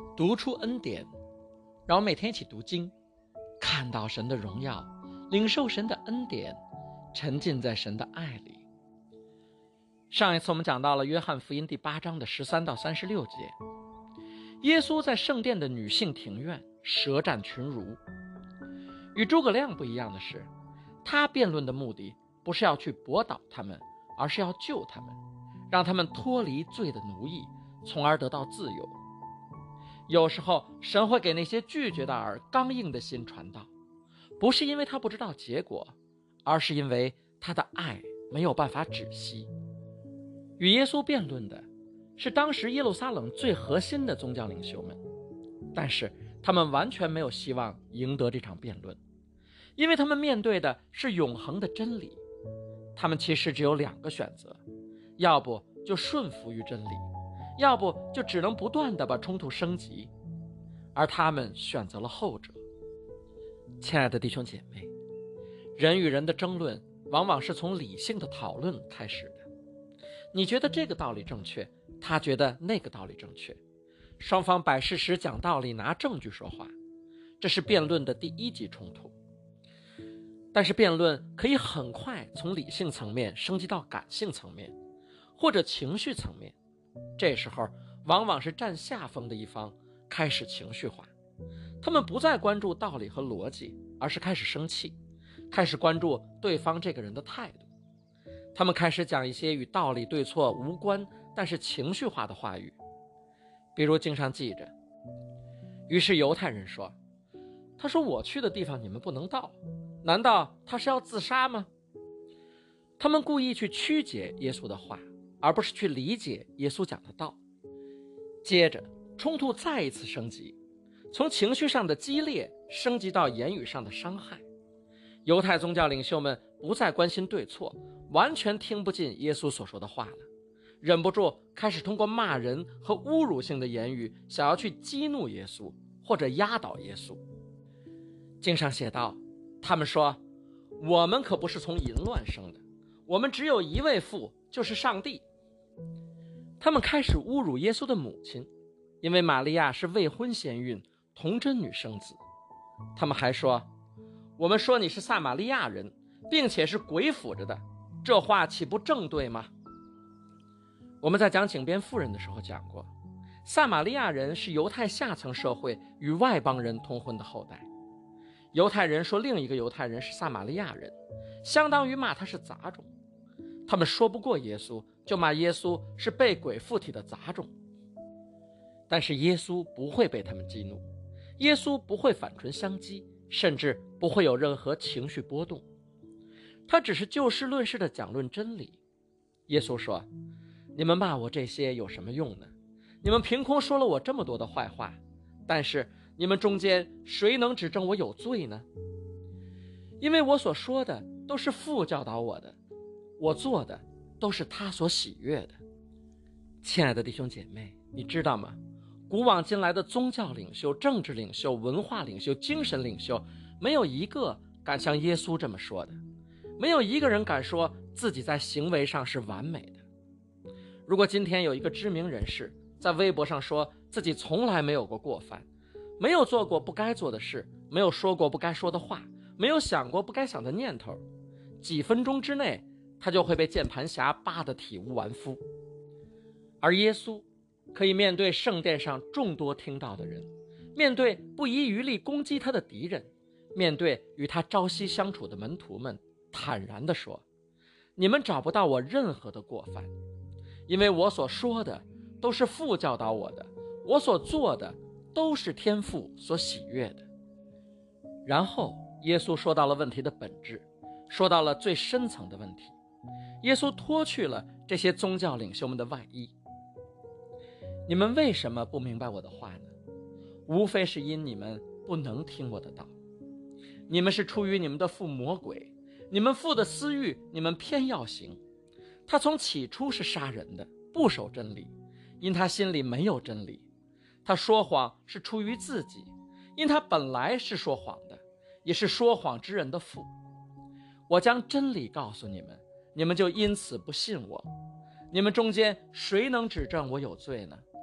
读出恩典，让我每天一起读经，看到神的荣耀，领受神的恩典，沉浸在神的爱里。上一次我们讲到了约翰福音第8章的13到36节，耶稣在圣殿的女性庭院舌战群儒。与诸葛亮不一样的是，他辩论的目的不是要去驳倒他们，而是要救他们，让他们脱离罪的奴役，从而得到自由。有时候神会给那些拒绝的耳刚硬的心传道，不是因为他不知道结果，而是因为他的爱没有办法止息。与耶稣辩论的是当时耶路撒冷最核心的宗教领袖们，但是他们完全没有希望赢得这场辩论，因为他们面对的是永恒的真理。他们其实只有2个选择，要不就顺服于真理，要不就只能不断地把冲突升级，而他们选择了后者。亲爱的弟兄姐妹，人与人的争论往往是从理性的讨论开始的。你觉得这个道理正确，他觉得那个道理正确，双方摆事实讲道理，拿证据说话，这是辩论的第1级冲突。但是辩论可以很快从理性层面升级到感性层面，或者情绪层面，这时候往往是占下风的一方开始情绪化，他们不再关注道理和逻辑，而是开始生气，开始关注对方这个人的态度。他们开始讲一些与道理对错无关但是情绪化的话语，比如经上记着，于是犹太人说，他说我去的地方你们不能到，难道他是要自杀吗？他们故意去曲解耶稣的话，而不是去理解耶稣讲的道。接着冲突再一次升级，从情绪上的激烈升级到言语上的伤害。犹太宗教领袖们不再关心对错，完全听不进耶稣所说的话了，忍不住开始通过骂人和侮辱性的言语想要去激怒耶稣，或者压倒耶稣。经上写道，他们说，我们可不是从淫乱生的，我们只有一位父，就是上帝。他们开始侮辱耶稣的母亲，因为玛利亚是未婚先孕，童贞女生子。他们还说，我们说你是撒玛利亚人，并且是鬼附着的，这话岂不正对吗？我们在讲井边妇人的时候讲过，撒玛利亚人是犹太下层社会与外邦人通婚的后代。犹太人说另一个犹太人是撒玛利亚人，相当于骂他是杂种。他们说不过耶稣，就骂耶稣是被鬼附体的杂种。但是耶稣不会被他们激怒，耶稣不会反唇相讥，甚至不会有任何情绪波动，他只是就事论事地讲论真理。耶稣说，你们骂我这些有什么用呢？你们凭空说了我这么多的坏话，但是你们中间谁能指证我有罪呢？因为我所说的都是父教导我的，我做的都是他所喜悦的。亲爱的弟兄姐妹，你知道吗？古往今来的宗教领袖、政治领袖、文化领袖、精神领袖，没有一个敢像耶稣这么说的，没有一个人敢说自己在行为上是完美的。如果今天有一个知名人士在微博上说自己从来没有过犯，没有做过不该做的事，没有说过不该说的话，没有想过不该想的念头，几分钟之内他就会被键盘侠扒得体无完肤。而耶稣可以面对圣殿上众多听到的人，面对不遗余力攻击他的敌人，面对与他朝夕相处的门徒们，坦然地说，你们找不到我任何的过犯，因为我所说的都是父教导我的，我所做的都是天父所喜悦的。然后耶稣说到了问题的本质，说到了最深层的问题。耶稣脱去了这些宗教领袖们的外衣。你们为什么不明白我的话呢？无非是因你们不能听我的道。你们是出于你们的父魔鬼，你们父的私欲你们偏要行。他从起初是杀人的，不守真理，因他心里没有真理。他说谎是出于自己，因他本来是说谎的，也是说谎之人的父。我将真理告诉你们，你们就因此不信我。你们中间谁能指证我有罪呢？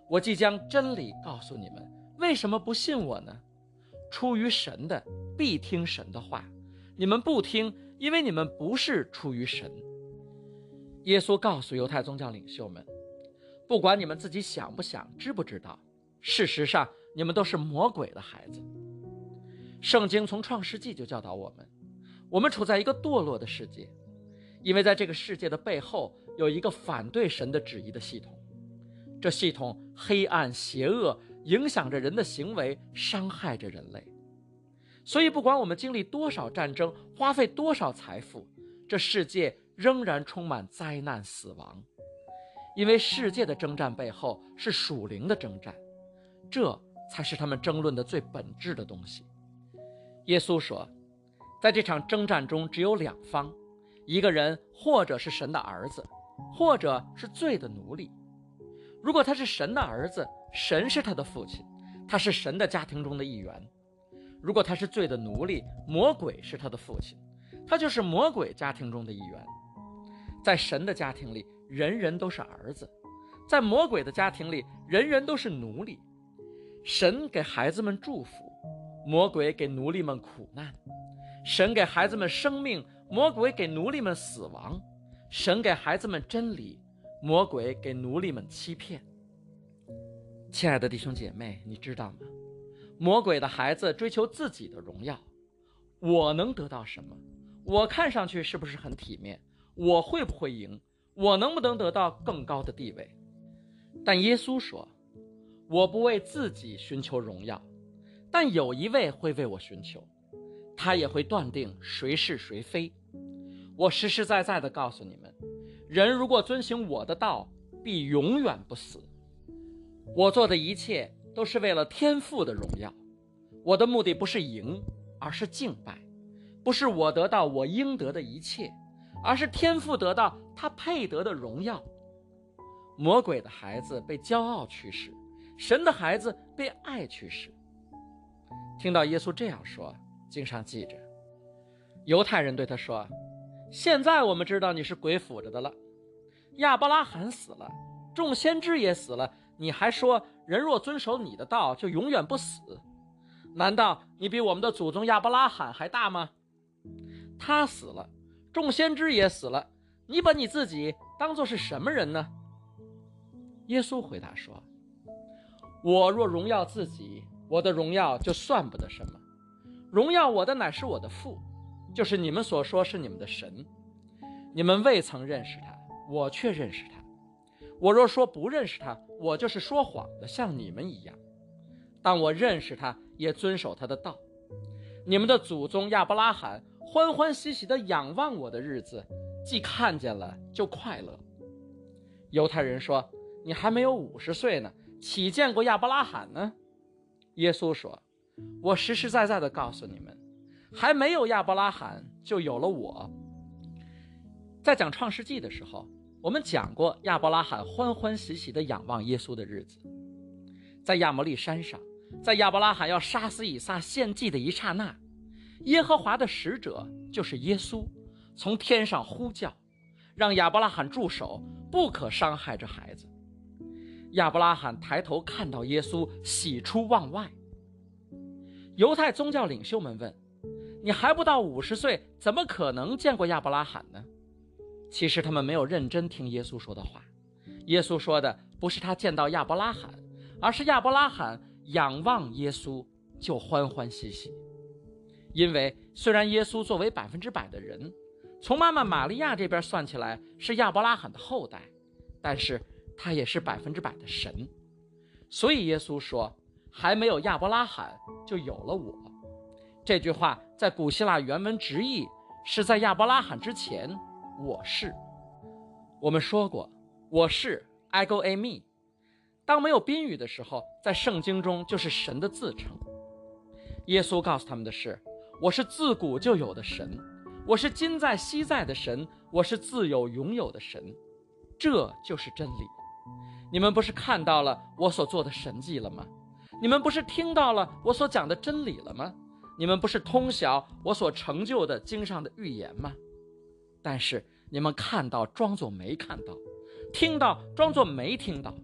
我即将真理告诉你们，为什么不信我呢？出于神的必听神的话，你们不听，因为你们不是出于神。耶稣告诉犹太宗教领袖们，不管你们自己想不想，知不知道，事实上你们都是魔鬼的孩子。圣经从创世纪就教导我们处在一个堕落的世界，因为在这个世界的背后有一个反对神的旨意的系统，这系统黑暗邪恶，影响着人的行为，伤害着人类。所以不管我们经历多少战争，花费多少财富，这世界仍然充满灾难死亡，因为世界的征战背后是属灵的征战，这才是他们争论的最本质的东西。耶稣说，在这场征战中只有两方，一个人或者是神的儿子，或者是罪的奴隶。如果他是神的儿子，神是他的父亲，他是神的家庭中的一员。如果他是罪的奴隶，魔鬼是他的父亲，他就是魔鬼家庭中的一员。在神的家庭里，人人都是儿子；在魔鬼的家庭里，人人都是奴隶。神给孩子们祝福，魔鬼给奴隶们苦难；神给孩子们生命，魔鬼给奴隶们死亡；神给孩子们真理，魔鬼给奴隶们欺骗。亲爱的弟兄姐妹，你知道吗？魔鬼的孩子追求自己的荣耀，我能得到什么？我看上去是不是很体面？我会不会赢？我能不能得到更高的地位？但耶稣说，我不为自己寻求荣耀，但有一位会为我寻求，他也会断定谁是谁非。我实实在在地告诉你们，人如果遵行我的道，必永远不死。我做的一切都是为了天父的荣耀，我的目的不是赢，而是敬拜；不是我得到我应得的一切，而是天父得到他配得的荣耀。魔鬼的孩子被骄傲驱使，神的孩子被爱驱使。听到耶稣这样说，经上记着，犹太人对他说，现在我们知道你是鬼附着的了。亚伯拉罕死了，众先知也死了，你还说人若遵守你的道就永远不死？难道你比我们的祖宗亚伯拉罕还大吗？他死了，众先知也死了，你把你自己当作是什么人呢？耶稣回答说，我若荣耀自己，我的荣耀就算不得什么，荣耀我的乃是我的父，就是你们所说是你们的神。你们未曾认识他，我却认识他。我若说不认识他，我就是说谎的，像你们一样。但我认识他，也遵守他的道。你们的祖宗亚伯拉罕欢欢喜喜地仰望我的日子，既看见了就快乐。犹太人说，你还没有50岁呢，岂见过亚伯拉罕呢？耶稣说，我实实在在地告诉你们，还没有亚伯拉罕就有了我。在讲创世纪的时候，我们讲过亚伯拉罕欢欢喜喜地仰望耶稣的日子。在亚摩利山上，在亚伯拉罕要杀死以撒献祭的一刹那，耶和华的使者，就是耶稣，从天上呼叫，让亚伯拉罕住手，不可伤害这孩子。亚伯拉罕抬头看到耶稣，喜出望外。犹太宗教领袖们问，你还不到50岁，怎么可能见过亚伯拉罕呢？其实他们没有认真听耶稣说的话。耶稣说的不是他见到亚伯拉罕，而是亚伯拉罕仰望耶稣就欢欢喜喜。因为虽然耶稣作为100%的人，从妈妈玛利亚这边算起来是亚伯拉罕的后代，但是他也是100%的神。所以耶稣说，还没有亚伯拉罕就有了我。这句话在古希腊原文直译是在亚伯拉罕之前，我是。我们说过，我是 ego eimi， 当没有宾语的时候，在圣经中就是神的自称。耶稣告诉他们的是，我是自古就有的神，我是今在昔在的神，我是自有永有的神，这就是真理。你们不是看到了我所做的神迹了吗？你们不是听到了我所讲的真理了吗？你们不是通晓我所成就的经上的预言吗？但是你们看到装作没看到，听到装作没听到，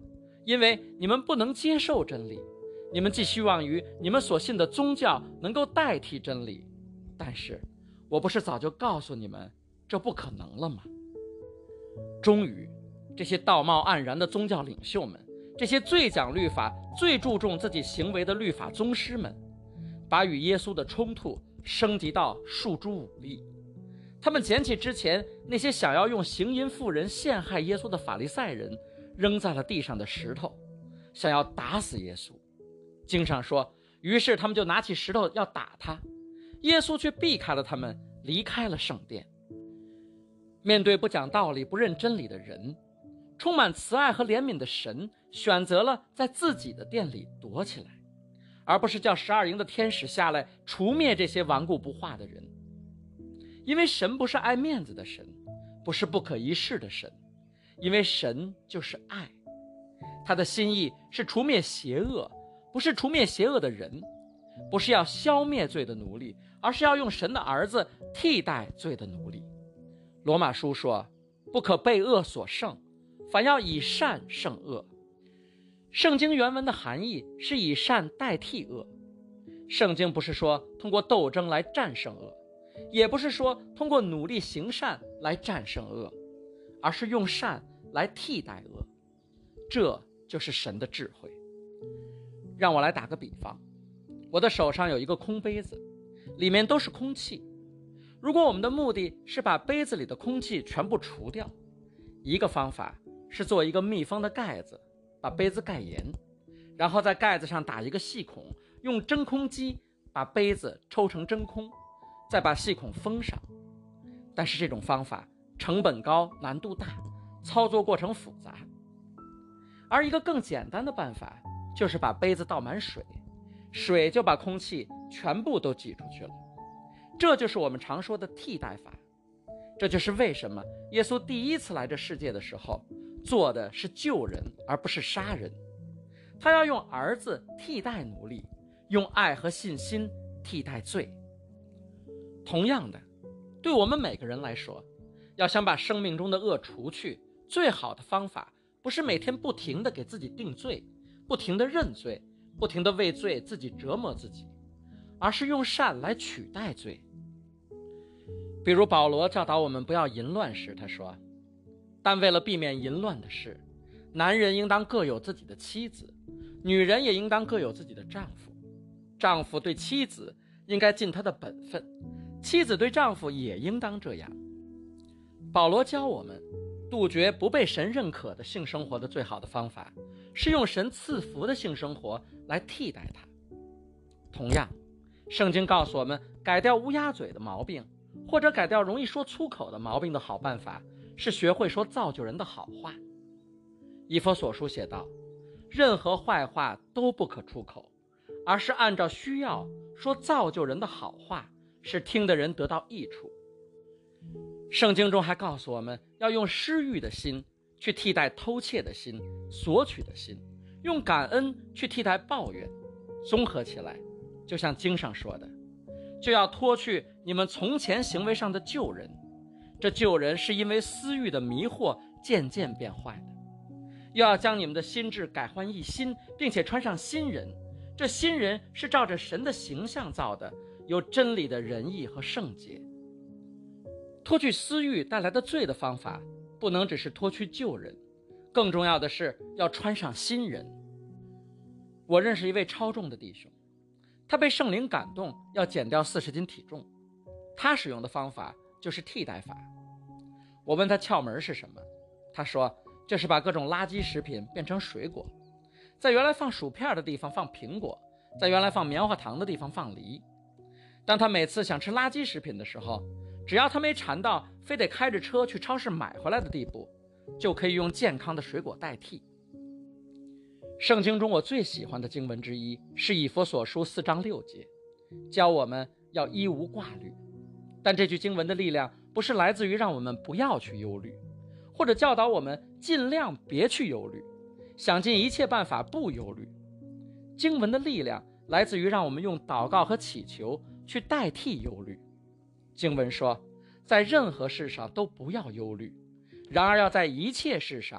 因为你们不能接受真理，你们寄希望于你们所信的宗教能够代替真理。但是我不是早就告诉你们这不可能了吗？终于，这些道貌岸然的宗教领袖们，这些最讲律法、最注重自己行为的律法宗师们，把与耶稣的冲突升级到诉诸武力。他们捡起之前那些想要用行淫妇人陷害耶稣的法利赛人扔在了地上的石头，想要打死耶稣。经上说，于是他们就拿起石头要打他，耶稣却避开了他们，离开了圣殿。面对不讲道理、不认真理的人，充满慈爱和怜悯的神选择了在自己的殿里躲起来，而不是叫12营的天使下来除灭这些顽固不化的人。因为神不是爱面子的神，不是不可一世的神，因为神就是爱。他的心意是除灭邪恶，不是除灭邪恶的人，不是要消灭罪的奴隶，而是要用神的儿子替代罪的奴隶。罗马书说，不可被恶所胜，反要以善胜恶。圣经原文的含义是以善代替恶。圣经不是说通过斗争来战胜恶，也不是说通过努力行善来战胜恶，而是用善来替代恶。这就是神的智慧。让我来打个比方，我的手上有一个空杯子，里面都是空气。如果我们的目的是把杯子里的空气全部除掉，一个方法是做一个密封的盖子，把杯子盖严，然后在盖子上打一个细孔，用真空机把杯子抽成真空，再把细孔封上。但是这种方法成本高，难度大，操作过程复杂。而一个更简单的办法就是把杯子倒满水，水就把空气全部都挤出去了。这就是我们常说的替代法。这就是为什么耶稣第一次来这世界的时候做的是救人而不是杀人。他要用儿子替代奴隶，用爱和信心替代罪。同样的，对我们每个人来说，要想把生命中的恶除去，最好的方法不是每天不停地给自己定罪，不停地认罪，不停地为罪自己折磨自己，而是用善来取代罪。比如保罗教导我们不要淫乱时，他说，但为了避免淫乱的事，男人应当各有自己的妻子，女人也应当各有自己的丈夫。丈夫对妻子应该尽他的本分，妻子对丈夫也应当这样。保罗教我们，杜绝不被神认可的性生活的最好的方法，是用神赐福的性生活来替代它。同样，圣经告诉我们，改掉乌鸦嘴的毛病，或者改掉容易说粗口的毛病的好办法，是学会说造就人的好话。以弗所书写道，任何坏话都不可出口，而是按照需要说造就人的好话，使听的人得到益处。圣经中还告诉我们，要用施予的心去替代偷窃的心、索取的心，用感恩去替代抱怨。综合起来，就像经上说的，就要脱去你们从前行为上的旧人，这旧人是因为私欲的迷惑渐渐变坏的。又要将你们的心志改换一新，并且穿上新人，这新人是照着神的形象造的，有真理的仁义和圣洁。脱去私欲带来的罪的方法，不能只是脱去旧人，更重要的是要穿上新人。我认识一位超重的弟兄，他被圣灵感动要减掉40斤体重，他使用的方法就是替代法。我问他窍门是什么，他说就是把各种垃圾食品变成水果，在原来放薯片的地方放苹果，在原来放棉花糖的地方放梨。当他每次想吃垃圾食品的时候，只要他没馋到非得开着车去超市买回来的地步，就可以用健康的水果代替。圣经中我最喜欢的经文之一是以弗所书4章6节，教我们要一无挂虑。但这句经文的力量不是来自于让我们不要去忧虑，或者教导我们尽量别去忧虑，想尽一切办法不忧虑。经文的力量来自于让我们用祷告和祈求去代替忧虑。经文说，在任何事上都不要忧虑，然而要在一切事上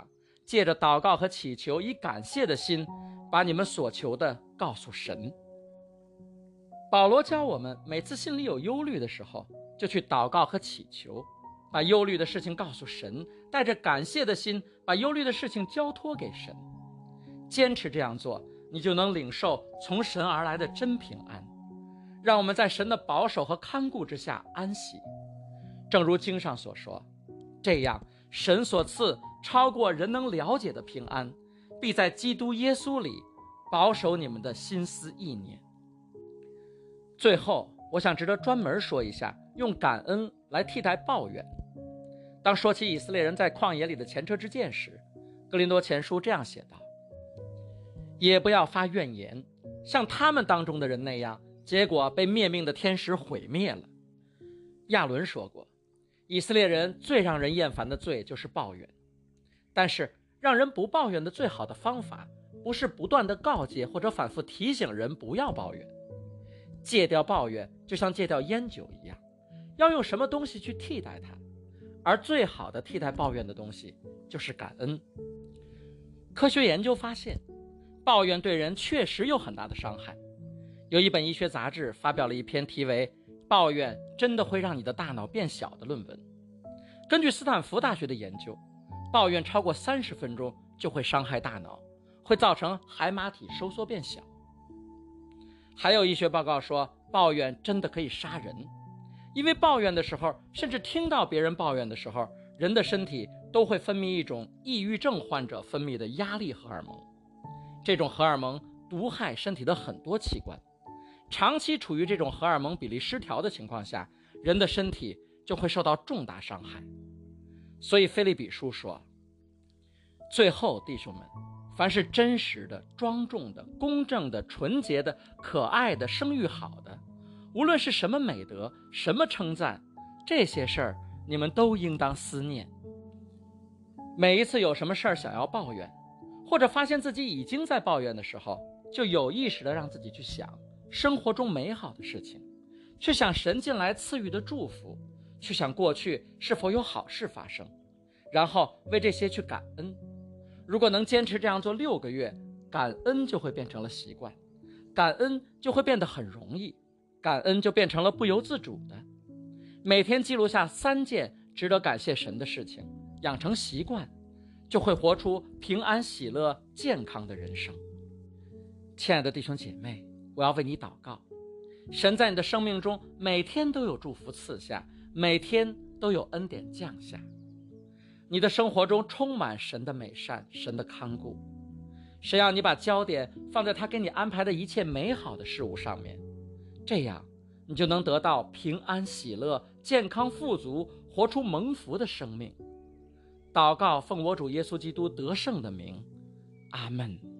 借着祷告和祈求，以感谢的心把你们所求的告诉神。保罗教我们，每次心里有忧虑的时候，就去祷告和祈求，把忧虑的事情告诉神，带着感谢的心把忧虑的事情交托给神。坚持这样做，你就能领受从神而来的真平安，让我们在神的保守和看顾之下安息。正如经上所说，这样神所赐超过人能了解的平安，必在基督耶稣里保守你们的心思意念。最后，我想值得专门说一下，用感恩来替代抱怨。当说起以色列人在旷野里的前车之鉴时，哥林多前书这样写道：也不要发怨言，像他们当中的人那样，结果被灭命的天使毁灭了。亚伦说过，以色列人最让人厌烦的罪就是抱怨，但是让人不抱怨的最好的方法，不是不断的告诫或者反复提醒人不要抱怨。戒掉抱怨就像戒掉烟酒一样，要用什么东西去替代它，而最好的替代抱怨的东西就是感恩。科学研究发现，抱怨对人确实有很大的伤害。有一本医学杂志发表了一篇题为《抱怨真的会让你的大脑变小》的论文。根据斯坦福大学的研究，抱怨超过30分钟就会伤害大脑，会造成海马体收缩变小。还有医学报告说，抱怨真的可以杀人，因为抱怨的时候，甚至听到别人抱怨的时候，人的身体都会分泌一种抑郁症患者分泌的压力荷尔蒙。这种荷尔蒙毒害身体的很多器官，长期处于这种荷尔蒙比例失调的情况下，人的身体就会受到重大伤害。所以腓立比书说，最后弟兄们，凡是真实的、庄重的、公正的、纯洁的、可爱的、声誉好的，无论是什么美德、什么称赞，这些事儿你们都应当思念。每一次有什么事儿想要抱怨，或者发现自己已经在抱怨的时候，就有意识地让自己去想生活中美好的事情，去想神进来赐予的祝福，去想过去是否有好事发生，然后为这些去感恩。如果能坚持这样做6个月，感恩就会变成了习惯，感恩就会变得很容易，感恩就变成了不由自主的。每天记录下3件值得感谢神的事情，养成习惯，就会活出平安、喜乐、健康的人生。亲爱的弟兄姐妹，我要为你祷告，神在你的生命中每天都有祝福赐下，每天都有恩典降下。你的生活中充满神的美善，神的看顾。神要你把焦点放在他给你安排的一切美好的事物上面，这样你就能得到平安、喜乐、健康、富足，活出蒙福的生命。祷告奉我主耶稣基督得胜的名，阿们。